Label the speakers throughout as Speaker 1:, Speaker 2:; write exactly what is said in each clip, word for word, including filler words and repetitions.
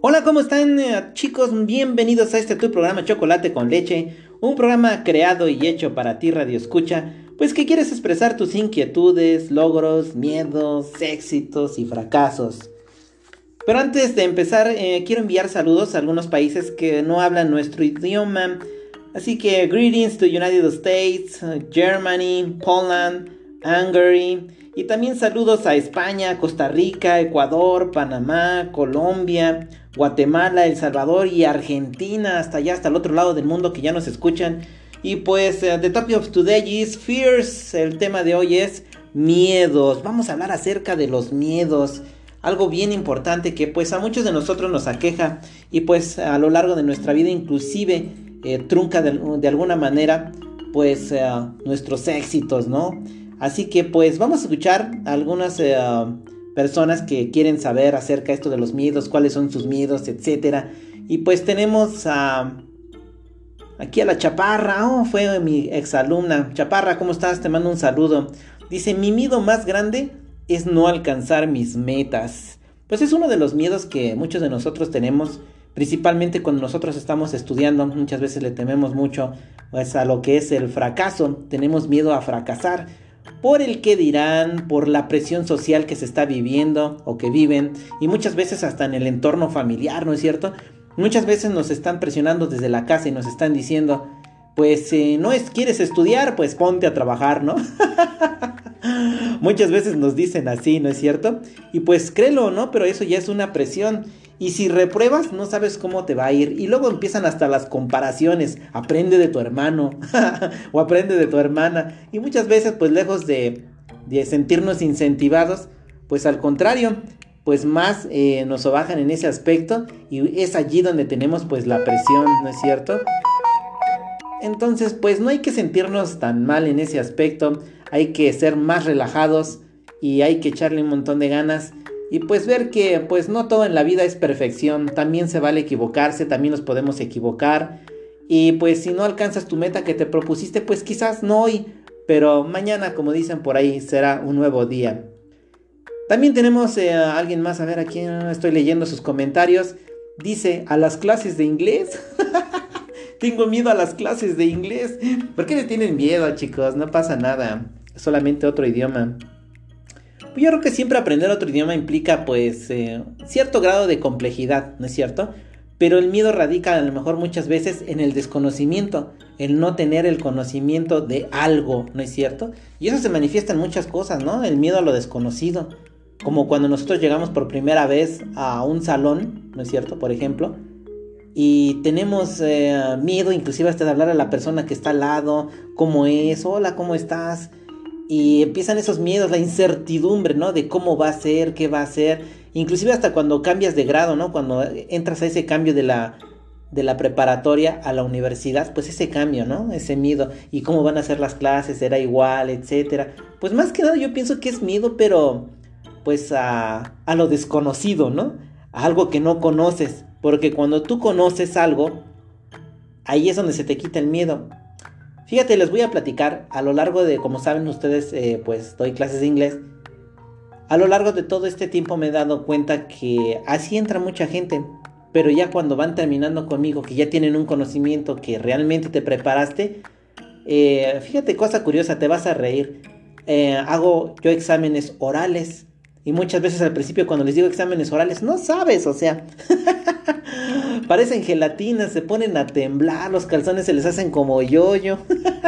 Speaker 1: Hola, ¿cómo están, eh, chicos? Bienvenidos a este tu programa Chocolate con Leche, un programa creado y hecho para ti, Radio Escucha, pues que quieres expresar tus inquietudes, logros, miedos, éxitos y fracasos. Pero antes de empezar, eh, quiero enviar saludos a algunos países que no hablan nuestro idioma. Así que greetings to United States, Germany, Poland, Hungary. Y también saludos a España, Costa Rica, Ecuador, Panamá, Colombia, Guatemala, El Salvador y Argentina. Hasta allá, hasta el otro lado del mundo que ya nos escuchan. Y pues, uh, the topic of today is fears. El tema de hoy es miedos. Vamos a hablar acerca de los miedos. Algo bien importante que pues a muchos de nosotros nos aqueja y pues a lo largo de nuestra vida inclusive eh, trunca de, de alguna manera pues uh, nuestros éxitos, ¿no? Así que pues vamos a escuchar a algunas uh, personas que quieren saber acerca de esto de los miedos, cuáles son sus miedos, etcétera. Y pues tenemos a... Uh, aquí a la Chaparra, oh, fue mi exalumna. Chaparra, ¿cómo estás? Te mando un saludo. Dice, mi miedo más grande es no alcanzar mis metas. Pues es uno de los miedos que muchos de nosotros tenemos, principalmente cuando nosotros estamos estudiando. Muchas veces le tememos mucho pues, a lo que es el fracaso. Tenemos miedo a fracasar por el que dirán, por la presión social que se está viviendo o que viven, y muchas veces hasta en el entorno familiar, ¿no es cierto? Muchas veces nos están presionando desde la casa y nos están diciendo, pues eh, no es, quieres estudiar, pues ponte a trabajar, ¿no? Muchas veces nos dicen así, ¿no es cierto? Y pues créelo, ¿no? Pero eso ya es una presión. Y si repruebas, no sabes cómo te va a ir. Y luego empiezan hasta las comparaciones. Aprende de tu hermano o aprende de tu hermana. Y muchas veces, pues lejos de, de sentirnos incentivados, pues al contrario, pues más eh, nos sobajan en ese aspecto. Y es allí donde tenemos pues la presión, ¿no es cierto? Entonces, pues no hay que sentirnos tan mal en ese aspecto. Hay que ser más relajados y hay que echarle un montón de ganas. Y pues ver que pues no todo en la vida es perfección. También se vale equivocarse, también nos podemos equivocar. Y pues si no alcanzas tu meta que te propusiste, pues quizás no hoy, pero mañana, como dicen por ahí, será un nuevo día. También tenemos eh, a alguien más, a ver, aquí estoy leyendo sus comentarios. Dice, ¿a las clases de inglés? Tengo miedo a las clases de inglés. ¿Por qué le tienen miedo, chicos? No pasa nada. Es solamente otro idioma. Yo creo que siempre aprender otro idioma implica, pues, eh, cierto grado de complejidad, ¿no es cierto? Pero el miedo radica a lo mejor muchas veces en el desconocimiento. El no tener el conocimiento de algo, ¿no es cierto? Y eso se manifiesta en muchas cosas, ¿no? El miedo a lo desconocido. Como cuando nosotros llegamos por primera vez a un salón, ¿no es cierto? Por ejemplo... Y tenemos eh, miedo inclusive hasta de hablar a la persona que está al lado, cómo es, hola, ¿cómo estás? Y empiezan esos miedos, la incertidumbre, ¿no? De cómo va a ser, qué va a ser. Inclusive hasta cuando cambias de grado, ¿no? Cuando entras a ese cambio de la, de la preparatoria a la universidad, pues ese cambio, ¿no? Ese miedo. Y cómo van a ser las clases, será igual, etcétera. Pues más que nada yo pienso que es miedo, pero pues a, a lo desconocido, ¿no? A algo que no conoces. Porque cuando tú conoces algo, ahí es donde se te quita el miedo. Fíjate, les voy a platicar a lo largo de, como saben ustedes, eh, pues doy clases de inglés. A lo largo de todo este tiempo me he dado cuenta que así entra mucha gente. Pero ya cuando van terminando conmigo, que ya tienen un conocimiento que realmente te preparaste, eh, fíjate, cosa curiosa, te vas a reír. Eh, hago yo exámenes orales. Y muchas veces al principio cuando les digo exámenes orales, no sabes, o sea, parecen gelatinas, se ponen a temblar, los calzones se les hacen como yo-yo.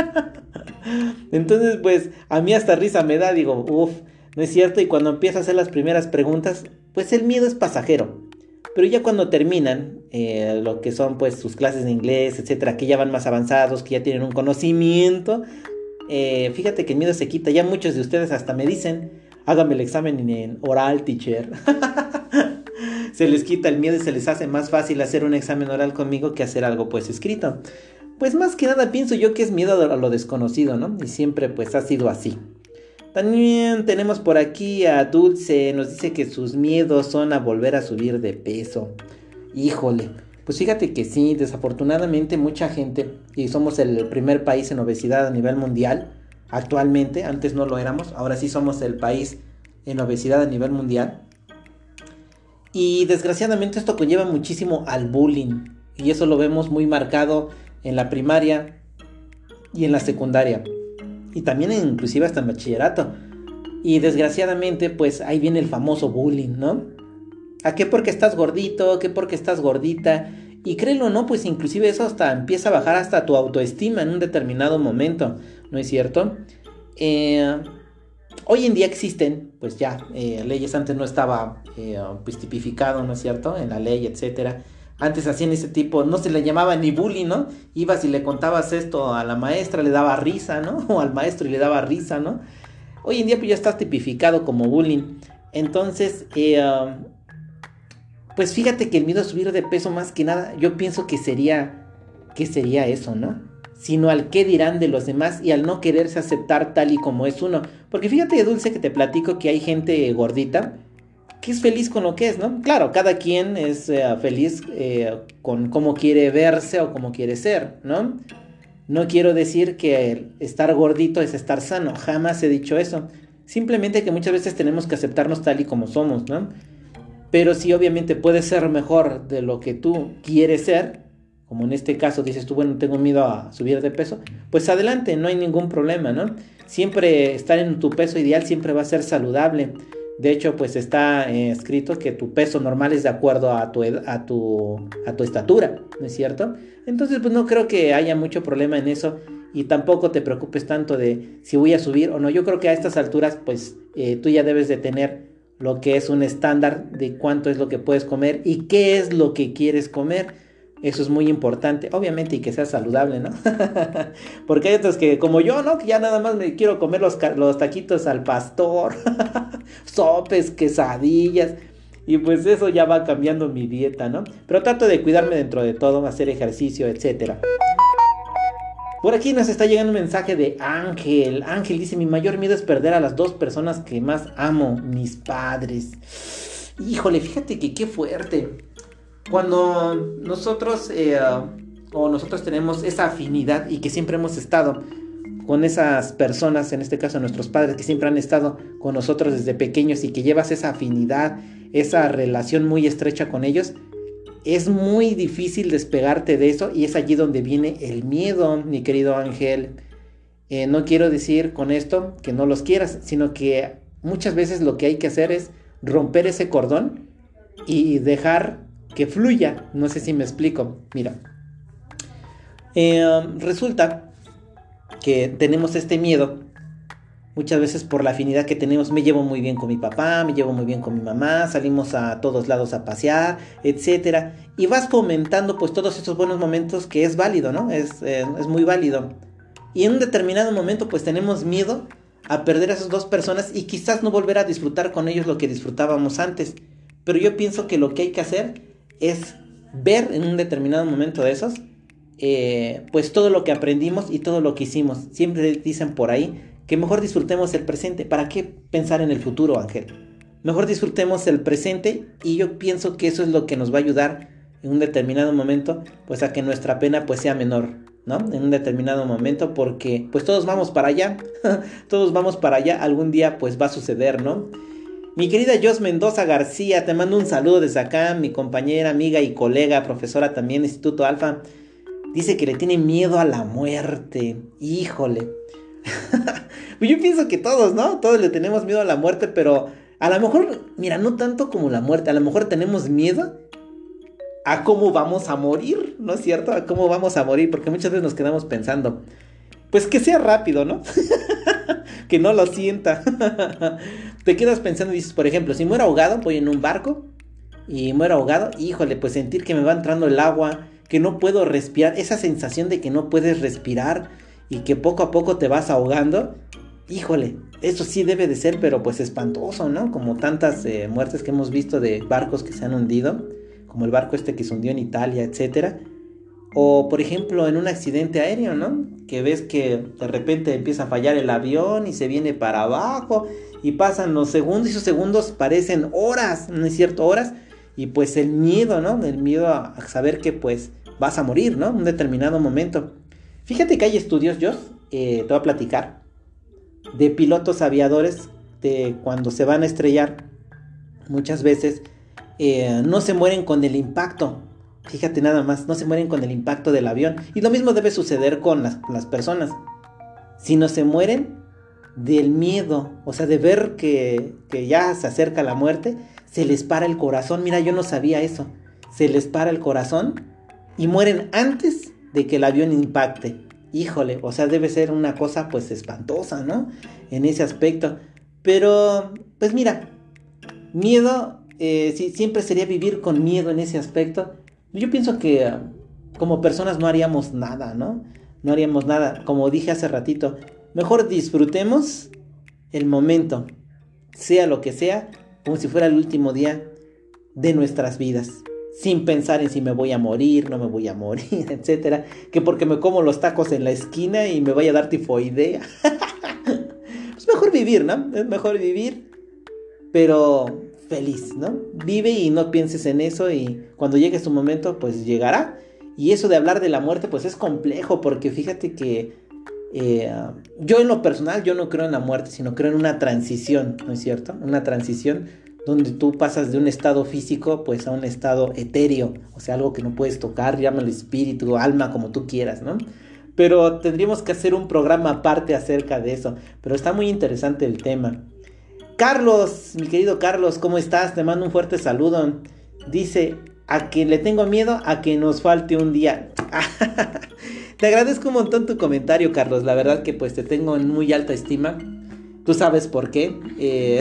Speaker 1: Entonces, pues, a mí hasta risa me da, digo, uff, no es cierto. Y cuando empiezo a hacer las primeras preguntas, pues el miedo es pasajero. Pero ya cuando terminan eh, lo que son pues sus clases de inglés, etcétera, que ya van más avanzados, que ya tienen un conocimiento, eh, fíjate que el miedo se quita. Ya muchos de ustedes hasta me dicen, hágame el examen en oral, teacher. Se les quita el miedo y se les hace más fácil hacer un examen oral conmigo que hacer algo pues escrito. Pues más que nada pienso yo que es miedo a lo desconocido, ¿no? Y siempre pues ha sido así. También tenemos por aquí a Dulce, nos dice que sus miedos son a volver a subir de peso. Híjole, pues fíjate que sí, desafortunadamente mucha gente, y somos el primer país en obesidad a nivel mundial, actualmente, antes no lo éramos, ahora sí somos el país en obesidad a nivel mundial. Y desgraciadamente esto conlleva muchísimo al bullying. Y eso lo vemos muy marcado en la primaria y en la secundaria. Y también en, inclusive hasta en bachillerato. Y desgraciadamente pues ahí viene el famoso bullying, ¿no? ¿A qué porque estás gordito? ¿Qué porque estás gordita? Y créelo o no, pues inclusive eso hasta empieza a bajar hasta tu autoestima en un determinado momento, ¿no es cierto? Eh, hoy en día existen, pues ya, eh, leyes. Antes no estaba eh, pues tipificado, ¿no es cierto? En la ley, etcétera. Antes hacían ese tipo, no se le llamaba ni bullying, ¿no? Ibas y le contabas esto a la maestra, le daba risa, ¿no? O al maestro y le daba risa, ¿no? Hoy en día pues ya está tipificado como bullying. Entonces, eh, um, pues fíjate que el miedo a subir de peso más que nada, yo pienso que sería, que sería eso, ¿no? Sino al qué dirán de los demás y al no quererse aceptar tal y como es uno. Porque fíjate, Dulce, que te platico que hay gente gordita que es feliz con lo que es, ¿no? Claro, cada quien es eh, feliz eh, con cómo quiere verse o cómo quiere ser, ¿no? No quiero decir que estar gordito es estar sano, jamás he dicho eso. Simplemente que muchas veces tenemos que aceptarnos tal y como somos, ¿no? Pero si obviamente puedes ser mejor de lo que tú quieres ser, como en este caso dices tú, bueno, tengo miedo a subir de peso, pues adelante, no hay ningún problema, ¿no? Siempre estar en tu peso ideal siempre va a ser saludable. De hecho, pues está eh, escrito que tu peso normal es de acuerdo a tu, a tu, a tu estatura, ¿no es cierto? Entonces, pues no creo que haya mucho problema en eso y tampoco te preocupes tanto de si voy a subir o no. Yo creo que a estas alturas, pues eh, tú ya debes de tener lo que es un estándar de cuánto es lo que puedes comer y qué es lo que quieres comer. Eso es muy importante, obviamente, y que sea saludable, ¿no? Porque hay otros que, como yo, ¿no? Que ya nada más me quiero comer los, los taquitos al pastor, sopes, quesadillas, y pues eso ya va cambiando mi dieta, ¿no? Pero trato de cuidarme dentro de todo, hacer ejercicio, etcétera. Por aquí nos está llegando un mensaje de Ángel. Ángel dice, mi mayor miedo es perder a las dos personas que más amo, mis padres. Híjole, fíjate que qué fuerte. Cuando nosotros eh, o nosotros tenemos esa afinidad y que siempre hemos estado con esas personas, en este caso nuestros padres, que siempre han estado con nosotros desde pequeños y que llevas esa afinidad, esa relación muy estrecha con ellos, es muy difícil despegarte de eso y es allí donde viene el miedo, mi querido Ángel. Eh, no quiero decir con esto que no los quieras, sino que muchas veces lo que hay que hacer es romper ese cordón y dejar que fluya. No sé si me explico. Mira, eh, resulta que tenemos este miedo muchas veces por la afinidad que tenemos. Me llevo muy bien con mi papá, me llevo muy bien con mi mamá, salimos a todos lados a pasear, etcétera, y vas fomentando pues todos esos buenos momentos, que es válido, ¿no? Es, eh, es muy válido. Y en un determinado momento pues tenemos miedo a perder a esas dos personas y quizás no volver a disfrutar con ellos lo que disfrutábamos antes. Pero yo pienso que lo que hay que hacer es ver en un determinado momento de esos, eh, pues todo lo que aprendimos y todo lo que hicimos. Siempre dicen por ahí que mejor disfrutemos el presente. ¿Para qué pensar en el futuro, Ángel? Mejor disfrutemos el presente y yo pienso que eso es lo que nos va a ayudar en un determinado momento, pues a que nuestra pena pues sea menor, ¿no? En un determinado momento, porque pues todos vamos para allá, todos vamos para allá, algún día pues va a suceder, ¿no? Mi querida Jos Mendoza García, te mando un saludo desde acá, mi compañera, amiga y colega, profesora también de Instituto Alfa, dice que le tiene miedo a la muerte. Híjole. Yo pienso que todos, ¿no? Todos le tenemos miedo a la muerte, pero a lo mejor, mira, no tanto como la muerte, a lo mejor tenemos miedo a cómo vamos a morir, ¿no es cierto? A cómo vamos a morir, porque muchas veces nos quedamos pensando, pues que sea rápido, ¿no? Que no lo sienta. Te quedas pensando y dices, por ejemplo, si muero ahogado, voy en un barco y muero ahogado, híjole, pues sentir que me va entrando el agua, que no puedo respirar, esa sensación de que no puedes respirar y que poco a poco te vas ahogando, híjole, eso sí debe de ser, pero pues espantoso, ¿no? Como tantas eh, muertes que hemos visto de barcos que se han hundido, como el barco este que se hundió en Italia, etcétera. O por ejemplo en un accidente aéreo, ¿no? Que ves que de repente empieza a fallar el avión y se viene para abajo y pasan los segundos y esos segundos parecen horas, ¿no es cierto? Horas. Y pues el miedo, ¿no? El miedo a, a saber que pues vas a morir, ¿no? En un determinado momento. Fíjate que hay estudios, Jos, eh, te voy a platicar, de pilotos aviadores de cuando se van a estrellar, muchas veces eh, no se mueren con el impacto. Fíjate nada más, no se mueren con el impacto del avión. Y lo mismo debe suceder con las, las personas. Sino se mueren del miedo, o sea, de ver que, que ya se acerca la muerte, se les para el corazón. Mira, yo no sabía eso. Se les para el corazón y mueren antes de que el avión impacte. Híjole, o sea, debe ser una cosa pues espantosa, ¿no? En ese aspecto. Pero, pues mira, miedo, eh, sí, siempre sería vivir con miedo en ese aspecto. Yo pienso que uh, como personas no haríamos nada, ¿no? No haríamos nada, como dije hace ratito. Mejor disfrutemos el momento, sea lo que sea, como si fuera el último día de nuestras vidas. Sin pensar en si me voy a morir, no me voy a morir, etcétera. Que porque me como los tacos en la esquina y me vaya a dar tifoidea. Es mejor vivir, ¿no? Es mejor vivir, pero feliz, ¿no? Vive y no pienses en eso, y cuando llegue su momento, pues llegará. Y eso de hablar de la muerte, pues es complejo, porque fíjate que eh, yo en lo personal, yo no creo en la muerte, sino creo en una transición, ¿no es cierto? Una transición donde tú pasas de un estado físico, pues a un estado etéreo, o sea, algo que no puedes tocar, llámalo espíritu, alma, como tú quieras, ¿no? Pero tendríamos que hacer un programa aparte acerca de eso, pero está muy interesante el tema. Carlos, mi querido Carlos, ¿cómo estás? Te mando un fuerte saludo. Dice, a que le tengo miedo a que nos falte un día. Te agradezco un montón tu comentario, Carlos. La verdad que pues te tengo en muy alta estima. Tú sabes por qué. Eh,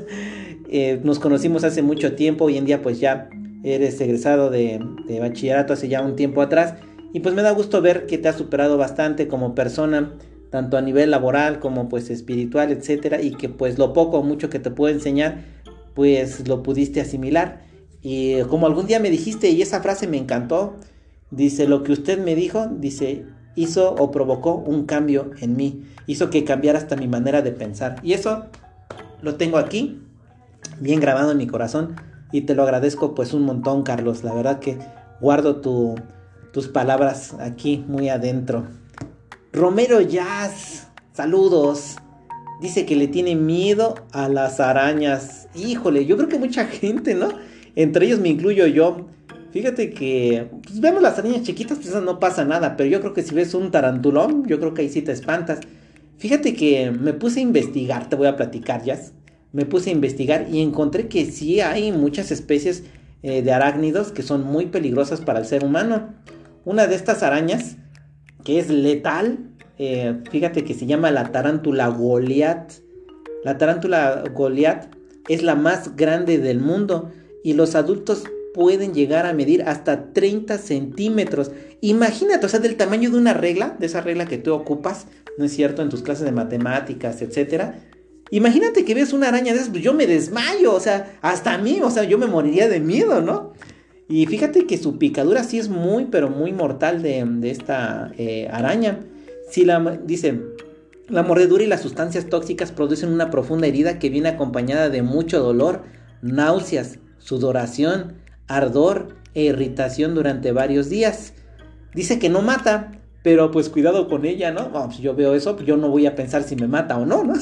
Speaker 1: eh, nos conocimos hace mucho tiempo. Hoy en día pues ya eres egresado de, de bachillerato hace ya un tiempo atrás. Y pues me da gusto ver que te has superado bastante como persona, tanto a nivel laboral como pues espiritual, etcétera. Y que pues lo poco o mucho que te puedo enseñar, pues lo pudiste asimilar. Y como algún día me dijiste, y esa frase me encantó, dice, lo que usted me dijo, dice, hizo o provocó un cambio en mí, hizo que cambiara hasta mi manera de pensar. Y eso lo tengo aquí, bien grabado en mi corazón, y te lo agradezco pues un montón, Carlos. La verdad que guardo tu, tus palabras aquí muy adentro. Romero Jazz, saludos. Dice que le tiene miedo a las arañas. Híjole, yo creo que mucha gente, ¿no? Entre ellos me incluyo yo. Fíjate que pues vemos las arañas chiquitas, pues eso no pasa nada. Pero yo creo que si ves un tarantulón, yo creo que ahí sí te espantas. Fíjate que me puse a investigar, te voy a platicar, Jazz. Me puse a investigar y encontré que sí hay muchas especies eh, de arácnidos que son muy peligrosas para el ser humano. Una de estas arañas, que es letal, eh, fíjate que se llama la tarántula Goliat. La tarántula Goliat es la más grande del mundo. Y los adultos pueden llegar a medir hasta treinta centímetros. Imagínate, o sea, del tamaño de una regla, de esa regla que tú ocupas, ¿no es cierto?, en tus clases de matemáticas, etcétera. Imagínate que ves una araña de esas, pues yo me desmayo, o sea, hasta a mí, o sea, yo me moriría de miedo, ¿no? Y fíjate que su picadura sí es muy, pero muy mortal de, de esta eh, araña. Si la, dice, la mordedura y las sustancias tóxicas producen una profunda herida que viene acompañada de mucho dolor, náuseas, sudoración, ardor e irritación durante varios días. Dice que no mata, pero pues cuidado con ella, ¿no? Bueno, pues yo veo eso, yo no voy a pensar si me mata o no, ¿no?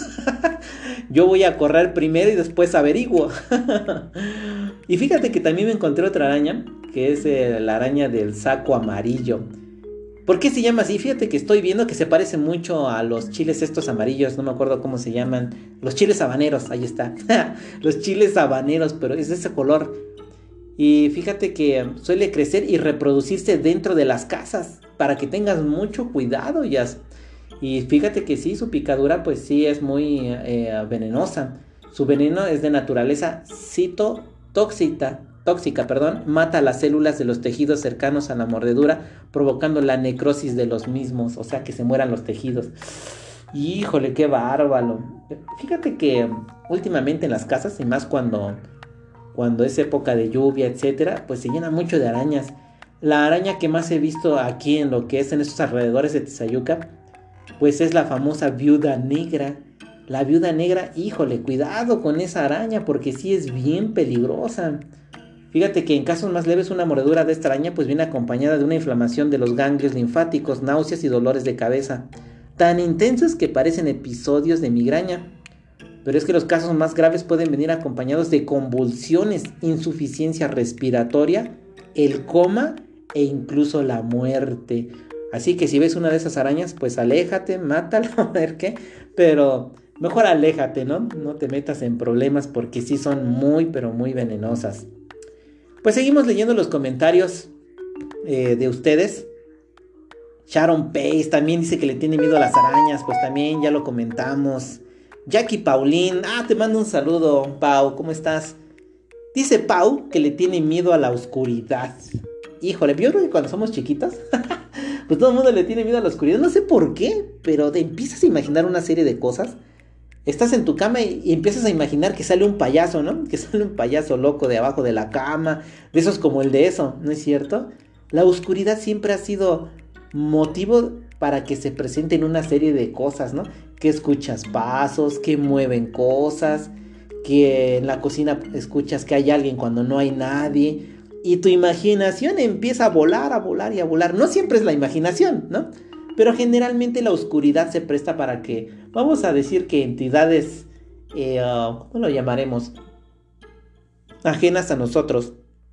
Speaker 1: Yo voy a correr primero y después averiguo. Y fíjate que también me encontré otra araña, que es eh, la araña del saco amarillo. ¿Por qué se llama así? Fíjate que estoy viendo que se parece mucho a los chiles estos amarillos, no me acuerdo cómo se llaman. Los chiles habaneros, ahí está. Los chiles habaneros, pero es de ese color. Y fíjate que suele crecer y reproducirse dentro de las casas, para que tengas mucho cuidado, ya. Y fíjate que sí, su picadura pues sí es muy eh, venenosa. Su veneno es de naturaleza citotóxica. Tóxica, perdón, mata las células de los tejidos cercanos a la mordedura, provocando la necrosis de los mismos, o sea, que se mueran los tejidos. Híjole, qué bárbaro. Fíjate que últimamente en las casas, y más cuando, cuando es época de lluvia, etcétera, pues se llena mucho de arañas. La araña que más he visto aquí en lo que es en estos alrededores de Tizayuca, pues es la famosa viuda negra. La viuda negra, híjole, cuidado con esa araña, porque sí es bien peligrosa. Fíjate que en casos más leves una mordedura de esta araña pues viene acompañada de una inflamación de los ganglios linfáticos, náuseas y dolores de cabeza, tan intensos que parecen episodios de migraña. Pero es que los casos más graves pueden venir acompañados de convulsiones, insuficiencia respiratoria, el coma e incluso la muerte. Así que si ves una de esas arañas, pues aléjate, mátala, a ver qué. Pero mejor aléjate, ¿no? No te metas en problemas porque sí son muy, pero muy venenosas. Pues seguimos leyendo los comentarios eh, de ustedes. Sharon Pace también dice que le tiene miedo a las arañas. Pues también ya lo comentamos. Jackie Paulín. Ah, te mando un saludo, Pau. ¿Cómo estás? Dice Pau que le tiene miedo a la oscuridad. Híjole, yo creo que cuando somos chiquitos, pues todo el mundo le tiene miedo a la oscuridad. No sé por qué, pero te empiezas a imaginar una serie de cosas. Estás en tu cama y, y empiezas a imaginar que sale un payaso, ¿no? Que sale un payaso loco de abajo de la cama. De esos como el de eso, ¿no es cierto? La oscuridad siempre ha sido motivo para que se presenten una serie de cosas, ¿no? Que escuchas pasos, que mueven cosas, que en la cocina escuchas que hay alguien cuando no hay nadie. Y tu imaginación empieza a volar, a volar y a volar. No siempre es la imaginación, ¿no? Pero generalmente la oscuridad se presta para que, vamos a decir que entidades, eh, uh, ¿cómo lo llamaremos? Ajenas a nosotros,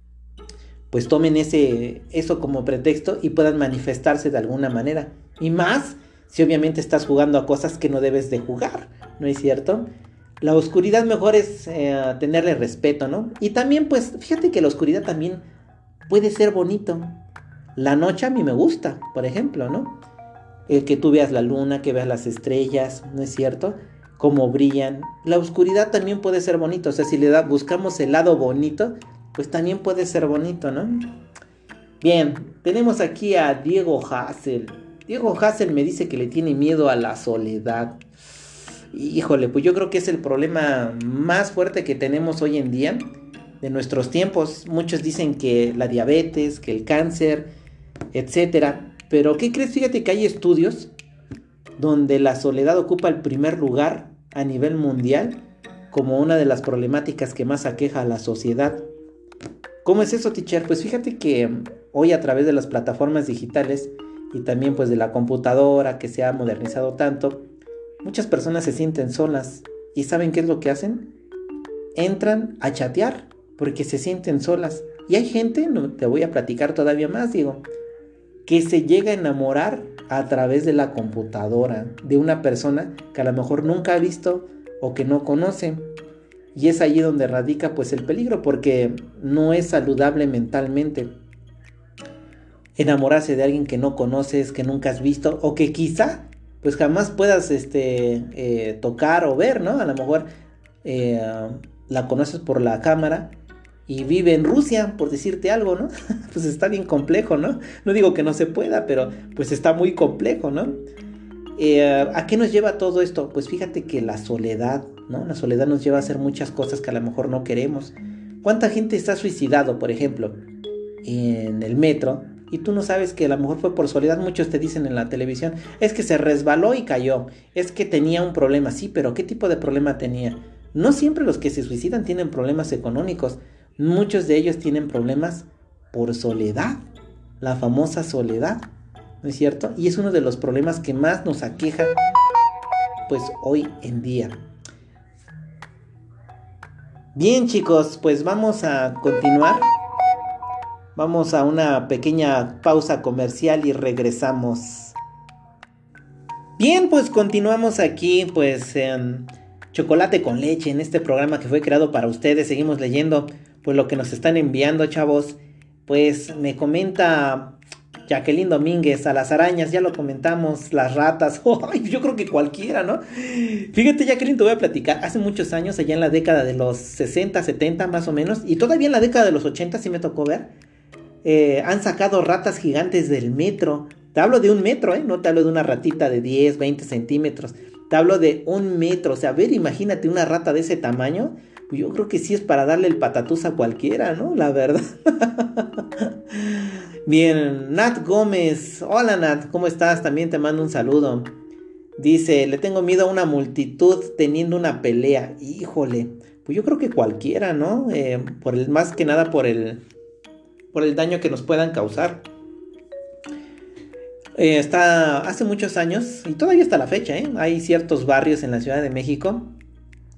Speaker 1: pues tomen ese, eso como pretexto y puedan manifestarse de alguna manera. Y más si obviamente estás jugando a cosas que no debes de jugar, ¿no es cierto? La oscuridad mejor es eh, tenerle respeto, ¿no? Y también pues fíjate que la oscuridad también puede ser bonito. La noche a mí me gusta, por ejemplo, ¿no? El que tú veas la luna, que veas las estrellas, ¿no es cierto? Cómo brillan. La oscuridad también puede ser bonito, o sea, si le da, buscamos el lado bonito, pues también puede ser bonito, ¿no? Bien, tenemos aquí a Diego Hassel. Diego Hassel me dice que le tiene miedo a la soledad. Híjole, pues yo creo que es el problema más fuerte que tenemos hoy en día, de nuestros tiempos. Muchos dicen que la diabetes, que el cáncer, etcétera. Pero ¿qué crees? Fíjate que hay estudios donde la soledad ocupa el primer lugar a nivel mundial como una de las problemáticas que más aqueja a la sociedad. ¿Cómo es eso, teacher? Pues fíjate que hoy a través de las plataformas digitales y también pues de la computadora que se ha modernizado tanto, muchas personas se sienten solas. ¿Y saben qué es lo que hacen? Entran a chatear porque se sienten solas. Y hay gente, no, te voy a platicar todavía más, digo, que se llega a enamorar a través de la computadora de una persona que a lo mejor nunca ha visto o que no conoce. Y es allí donde radica pues el peligro, porque no es saludable mentalmente enamorarse de alguien que no conoces, que nunca has visto o que quizá pues jamás puedas este, eh, tocar o ver, ¿no? A lo mejor eh, la conoces por la cámara y vive en Rusia, por decirte algo, ¿no? Pues está bien complejo, ¿no? No digo que no se pueda, pero pues está muy complejo, ¿no? Eh, ¿A qué nos lleva todo esto? Pues fíjate que la soledad, ¿no? La soledad nos lleva a hacer muchas cosas que a lo mejor no queremos. ¿Cuánta gente está suicidado, por ejemplo, en el metro? Y tú no sabes que a lo mejor fue por soledad. Muchos te dicen en la televisión, es que se resbaló y cayó, es que tenía un problema. Sí, pero ¿qué tipo de problema tenía? No siempre los que se suicidan tienen problemas económicos. Muchos de ellos tienen problemas por soledad, la famosa soledad, ¿no es cierto? Y es uno de los problemas que más nos aqueja, pues hoy en día. Bien, chicos, pues vamos a continuar. Vamos a una pequeña pausa comercial y regresamos. Bien, pues continuamos aquí, pues en Chocolate con Leche, en este programa que fue creado para ustedes. Seguimos leyendo pues lo que nos están enviando, chavos. Pues me comenta Jacqueline Domínguez, a las arañas, ya lo comentamos, las ratas. Oh, yo creo que cualquiera, ¿no? Fíjate, Jacqueline, te voy a platicar. Hace muchos años, allá en la década de los sesenta, setenta más o menos, y todavía en la década de los ochenta sí me tocó ver, eh, han sacado ratas gigantes del metro. Te hablo de un metro, ¿eh? No te hablo de una ratita de diez, veinte centímetros. Te hablo de un metro. O sea, a ver, imagínate una rata de ese tamaño. Pues yo creo que sí es para darle el patatús a cualquiera, ¿no? La verdad. Bien, Nat Gómez. Hola, Nat, ¿cómo estás? También te mando un saludo. Dice, le tengo miedo a una multitud teniendo una pelea. Híjole, pues yo creo que cualquiera, ¿no? Eh, por el, más que nada por el, por el daño que nos puedan causar. Eh, está hace muchos años, y todavía hasta la fecha, ¿eh? Hay ciertos barrios en la Ciudad de México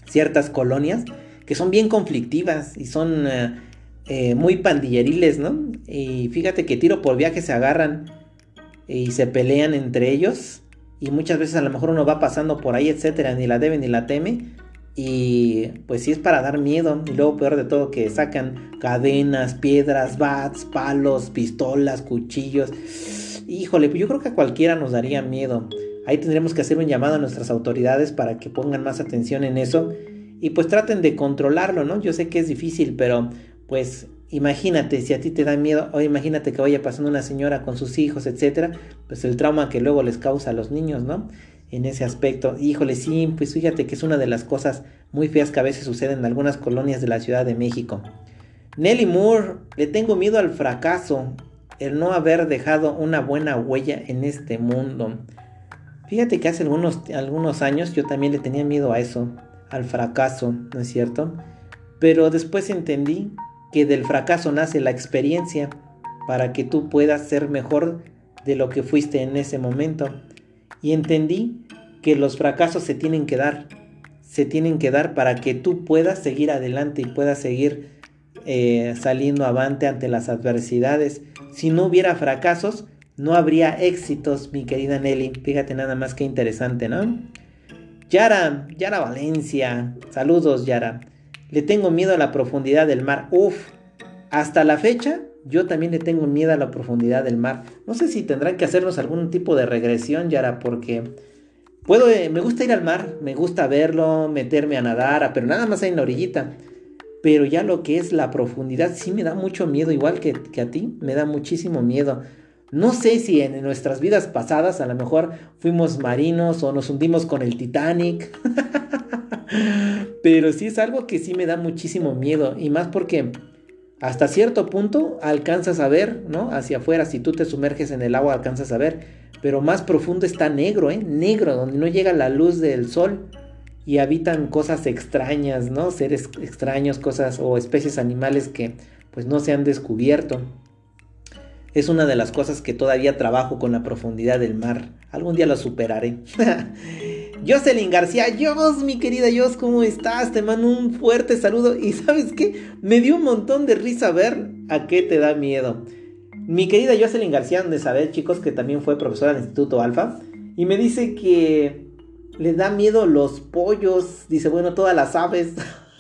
Speaker 1: ciertas colonias que son bien conflictivas y son eh, eh, muy pandilleriles, ¿no? Y fíjate que tiro por viaje se agarran y se pelean entre ellos y muchas veces a lo mejor uno va pasando por ahí, etcétera, ni la debe ni la teme y pues sí es para dar miedo. Y luego peor de todo que sacan cadenas, piedras, bats, palos, pistolas, cuchillos. Híjole, pues yo creo que a cualquiera nos daría miedo. Ahí tendremos que hacer un llamado a nuestras autoridades para que pongan más atención en eso y pues traten de controlarlo, ¿no? Yo sé que es difícil, pero pues imagínate si a ti te da miedo, o imagínate que vaya pasando una señora con sus hijos, etcétera, pues el trauma que luego les causa a los niños, ¿no? En ese aspecto, híjole, sí, pues fíjate que es una de las cosas muy feas que a veces suceden en algunas colonias de la Ciudad de México. Nelly Moore, le tengo miedo al fracaso, el no haber dejado una buena huella en este mundo. Fíjate que hace algunos, algunos años yo también le tenía miedo a eso, al fracaso, ¿no es cierto? Pero después entendí que del fracaso nace la experiencia para que tú puedas ser mejor de lo que fuiste en ese momento. Y entendí que los fracasos se tienen que dar, se tienen que dar para que tú puedas seguir adelante y puedas seguir eh, saliendo avante ante las adversidades. Si no hubiera fracasos, no habría éxitos, mi querida Nelly. Fíjate nada más que interesante, ¿no? Yara, Yara Valencia. Saludos, Yara. Le tengo miedo a la profundidad del mar. Uf, hasta la fecha yo también le tengo miedo a la profundidad del mar. No sé si tendrán que hacernos algún tipo de regresión, Yara, porque puedo, eh, me gusta ir al mar, me gusta verlo, meterme a nadar, pero nada más ahí en la orillita. Pero ya lo que es la profundidad sí me da mucho miedo, igual que, que a ti, me da muchísimo miedo. No sé si en nuestras vidas pasadas a lo mejor fuimos marinos o nos hundimos con el Titanic. Pero sí es algo que sí me da muchísimo miedo. Y más porque hasta cierto punto alcanzas a ver, ¿no? Hacia afuera, si tú te sumerges en el agua alcanzas a ver. Pero más profundo está negro, ¿eh? Negro, donde no llega la luz del sol. Y habitan cosas extrañas, ¿no? Seres extraños, cosas o especies animales que pues no se han descubierto. Es una de las cosas que todavía trabajo con la profundidad del mar. Algún día lo superaré. Jocelyn García, Jos, mi querida Jos, ¿cómo estás? Te mando un fuerte saludo. Y ¿sabes qué? Me dio un montón de risa ver a qué te da miedo. Mi querida Jocelyn García, de saber, chicos, que también fue profesora del Instituto Alfa. Y me dice que le da miedo los pollos. Dice, bueno, todas las aves.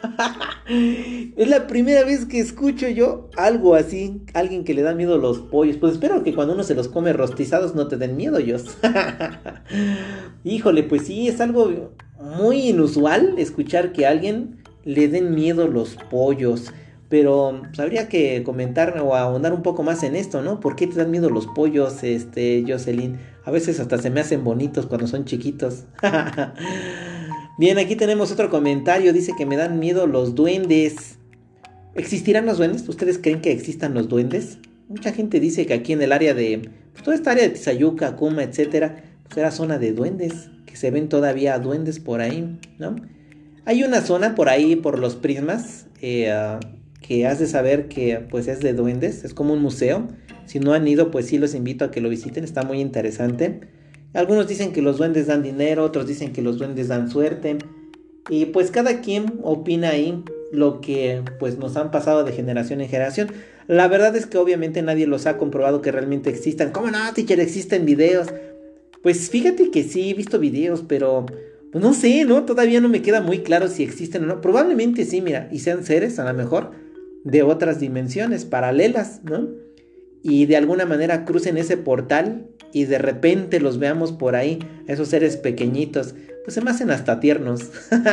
Speaker 1: Es la primera vez que escucho yo algo así. Alguien que le da miedo los pollos. Pues espero que cuando uno se los come rostizados no te den miedo, Jos. Híjole, pues sí, es algo muy inusual escuchar que a alguien le den miedo los pollos. Pero pues, habría que comentar o ahondar un poco más en esto, ¿no? ¿Por qué te dan miedo los pollos, este, Jocelyn? A veces hasta se me hacen bonitos cuando son chiquitos. Bien, aquí tenemos otro comentario. Dice que me dan miedo los duendes. ¿Existirán los duendes? ¿Ustedes creen que existan los duendes? Mucha gente dice que aquí en el área de... Pues toda esta área de Tizayuca, Cuma, etcétera, pues era zona de duendes. Que se ven todavía duendes por ahí, ¿no? Hay una zona por ahí, por los Prismas, eh, uh, que has de saber que pues es de duendes. Es como un museo. Si no han ido, pues sí los invito a que lo visiten. Está muy interesante. Algunos dicen que los duendes dan dinero, otros dicen que los duendes dan suerte. Y pues cada quien opina ahí lo que pues nos han pasado de generación en generación. La verdad es que obviamente nadie los ha comprobado que realmente existan. ¿Cómo no, teacher? Existen videos. Pues fíjate que sí, he visto videos, pero pues no sé, ¿no? Todavía no me queda muy claro si existen o no. Probablemente sí, mira, y sean seres a lo mejor de otras dimensiones paralelas, ¿no? Y de alguna manera crucen ese portal y de repente los veamos por ahí, esos seres pequeñitos, pues se me hacen hasta tiernos.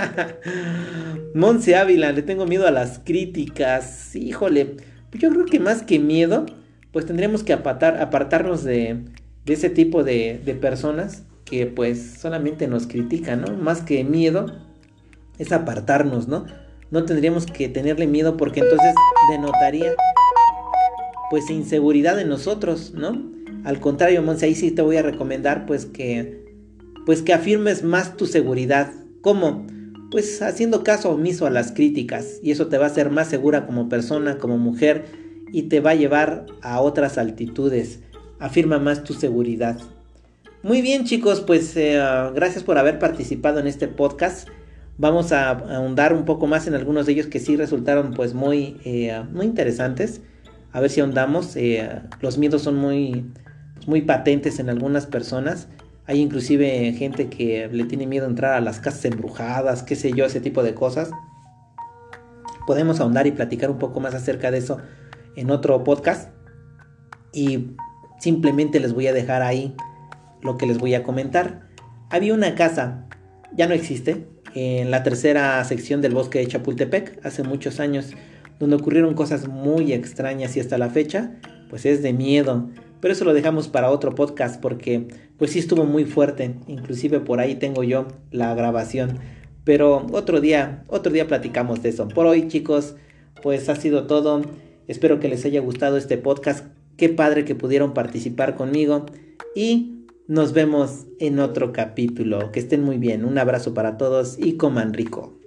Speaker 1: Monse Ávila, le tengo miedo a las críticas. Híjole, pues yo creo que más que miedo, pues tendríamos que apartar, apartarnos de, de ese tipo de, de personas que pues solamente nos critican, ¿no? Más que miedo, es apartarnos, ¿no? No tendríamos que tenerle miedo porque entonces denotaría pues inseguridad en nosotros, ¿no? Al contrario, Monse, ahí sí te voy a recomendar pues que pues que afirmes más tu seguridad. ¿Cómo? Pues haciendo caso omiso a las críticas, y eso te va a hacer más segura como persona, como mujer, y te va a llevar a otras altitudes. Afirma más tu seguridad. Muy bien, chicos, pues eh, gracias por haber participado en este podcast. Vamos a ahondar un poco más en algunos de ellos que sí resultaron pues muy, eh, muy interesantes. A ver si ahondamos. Eh, los miedos son muy, muy patentes en algunas personas. Hay inclusive gente que le tiene miedo a entrar a las casas embrujadas, qué sé yo, ese tipo de cosas. Podemos ahondar y platicar un poco más acerca de eso en otro podcast. Y simplemente les voy a dejar ahí lo que les voy a comentar. Había una casa, ya no existe, en la tercera sección del bosque de Chapultepec, hace muchos años, donde ocurrieron cosas muy extrañas y hasta la fecha, pues es de miedo. Pero eso lo dejamos para otro podcast porque pues sí estuvo muy fuerte, inclusive por ahí tengo yo la grabación. Pero otro día, otro día platicamos de eso. Por hoy, chicos, pues ha sido todo. Espero que les haya gustado este podcast. Qué padre que pudieron participar conmigo y nos vemos en otro capítulo. Que estén muy bien. Un abrazo para todos y coman rico.